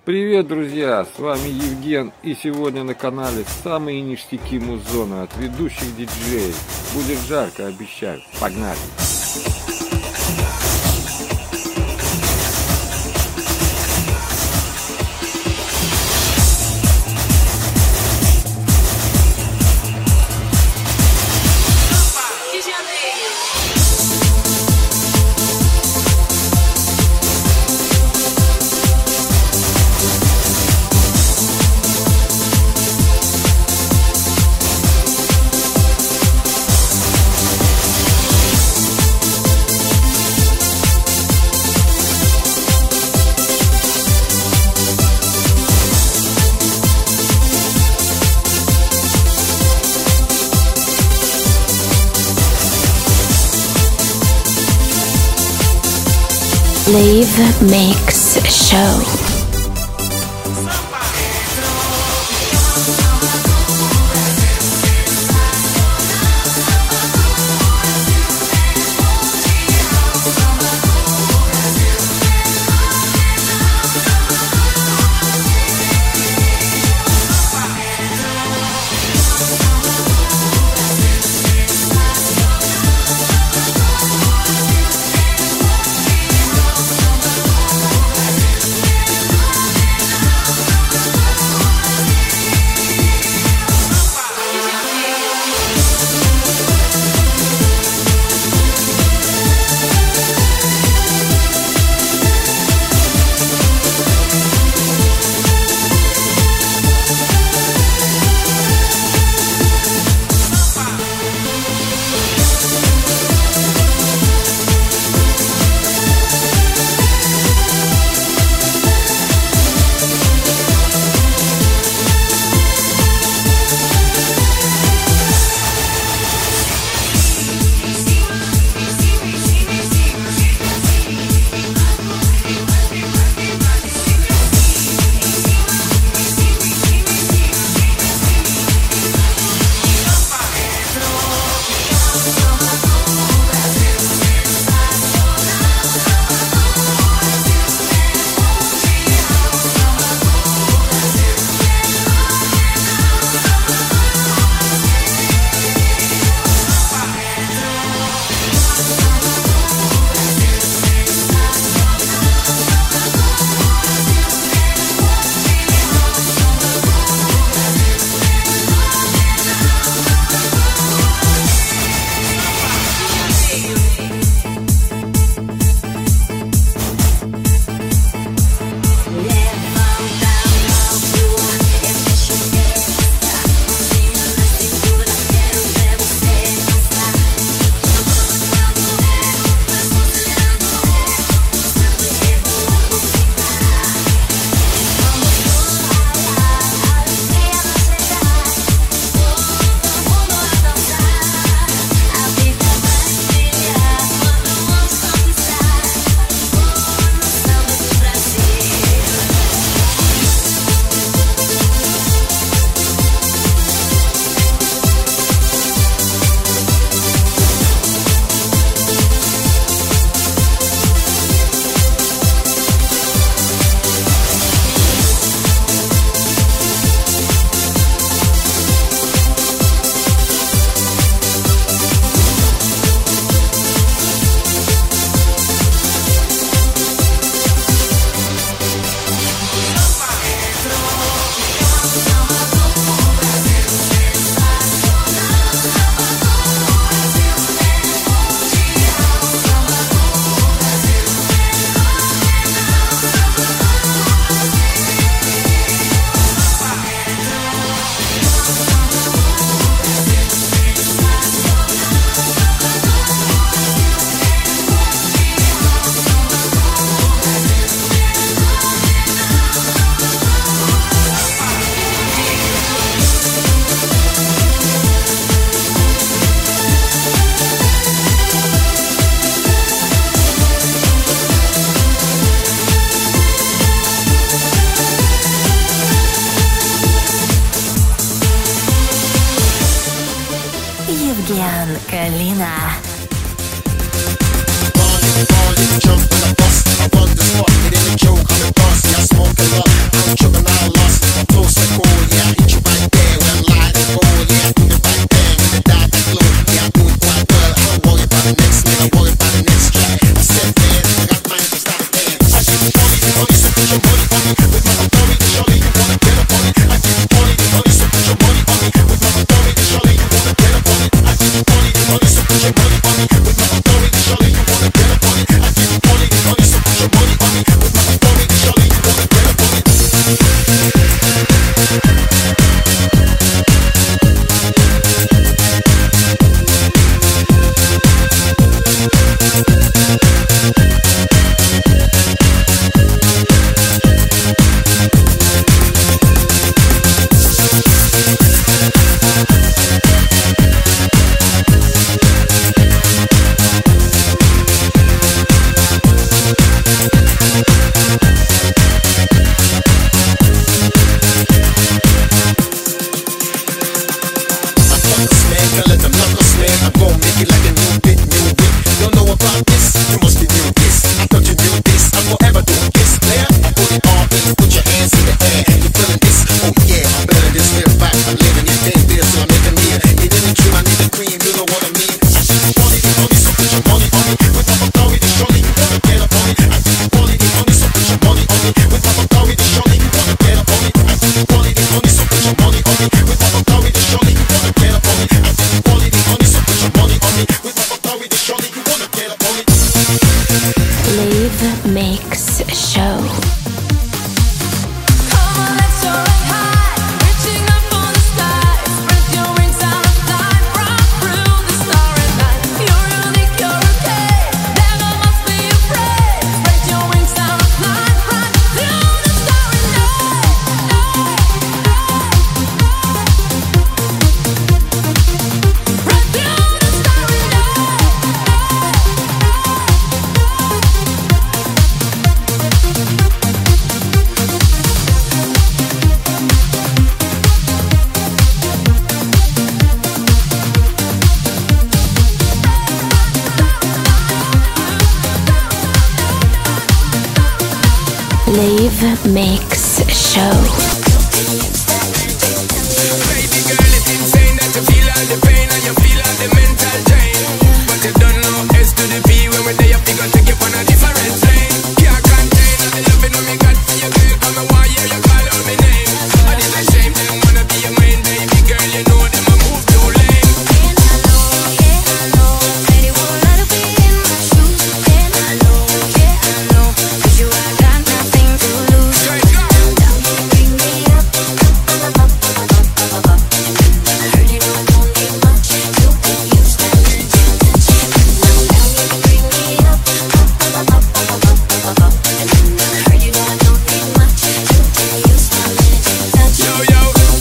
Привет, друзья! С вами Евген, и сегодня на канале самые ништяки музона от ведущих диджеев. Будет жарко, обещаю. Погнали! Live Mix Show. Евген Калина. Jump in the bus, I run the spot, it in the queue, coming past, yeah, smoke it up. Live Mix Show. Baby girl, it's insane that you feel all the pain and you feel all the mental drain. But you don't know S to the P when we're there, you figure take you on a different plane. Can't contain all the loving when me got for your girl. Come and why you call out my name. And it's a shame them wanna be your main baby girl. You know them a move too late. And I know, that it would rather be in my shoes. And I know, 'cause you I got nothing to lose. Straight up. Down, you bring me up, up. I heard you know I don't need much. You can use that magic touch. Down, you bring me up, up. I heard you know I don't need much. You can use my magic touch. Yo, yo.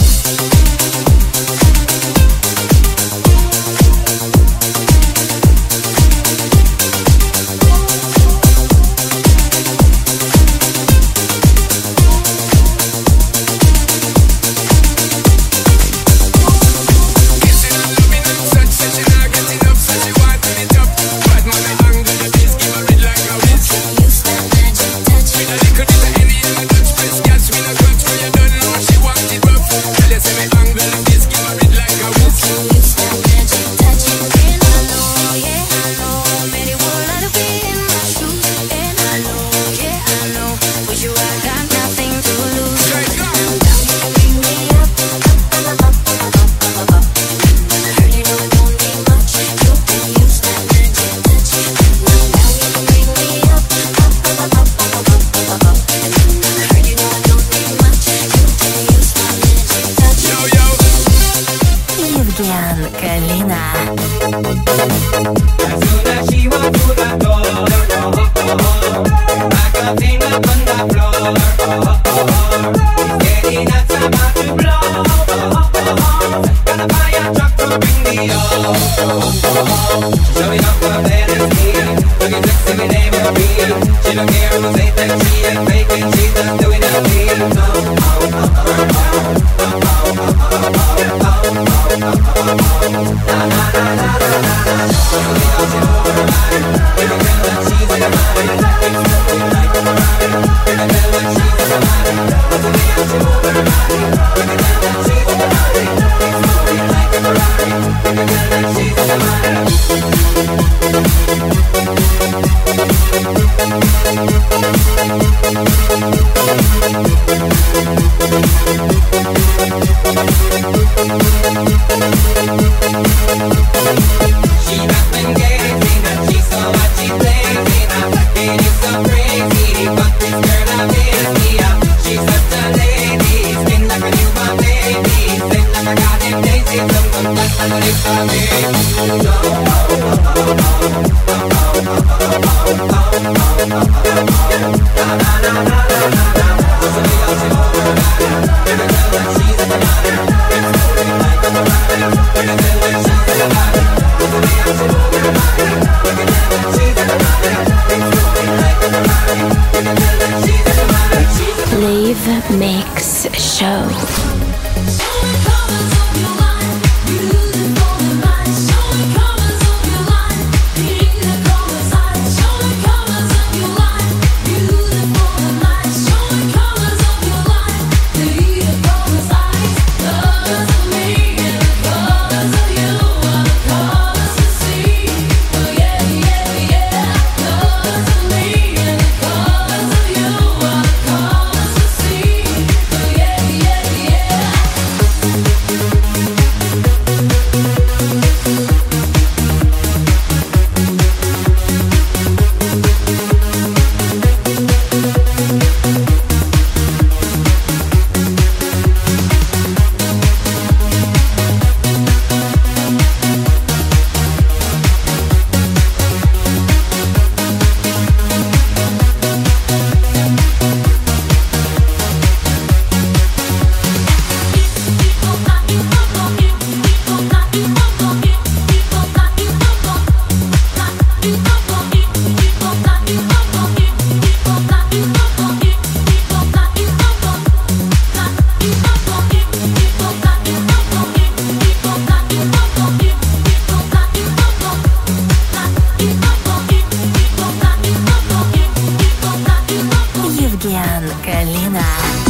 Kissing and loving and such, said she not get enough, said she want it up. Bad man, I angle the piece, give her it like a whiz. Use that magic touch. With a little bit of Henny and a Dutch press, gas with a clutch, but you don't know she want it rough. Tell you say me angle the piece, give her it like a whiz. Use that magic touch. And I know, that it would rather be in my shoes. And I know, with you I got nothing to lose. Straight up. Down, you bring me up, up. I heard you know I don't need much. You can use that magic touch. Down, you bring me up, up. I heard you know I don't need much. You can use my magic touch. Yo, yo. Evgen Kalina. As soon as she walked through the door, I can see her on the floor. It's getting nuts about to blow. Got a fire truck to bring the oil. Showing up her fantasy, looking sexy with every. She don't care who say that she is faking, she's just doing her thing. Yo, She rapping gazing and she's so hot she's blazing up. It is so crazy, but this girl I miss me up. She's such a lady, skin like a newborn baby, sing like a goddamn daisy, some like a lips on me. Live Mix Show. Евген Калина.